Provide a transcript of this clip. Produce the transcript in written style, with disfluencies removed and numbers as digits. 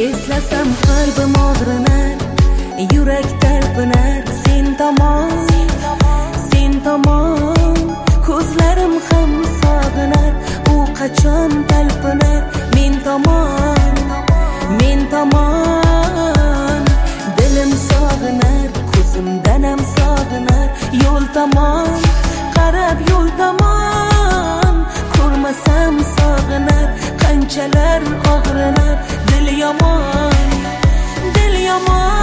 Eslasam qalbim og'rinar, yurak talpinar. Sen tomon ko'zlarim ham sog'inar. U qachon talpinar men tomon. Dilim sog'inar, ko'zimdan ham sog'inar. Yo'l tomon qarab, yo'l tomon ko'rmasam sog'inar. Qanchalar og'rinar, dil yomon, dil yomon.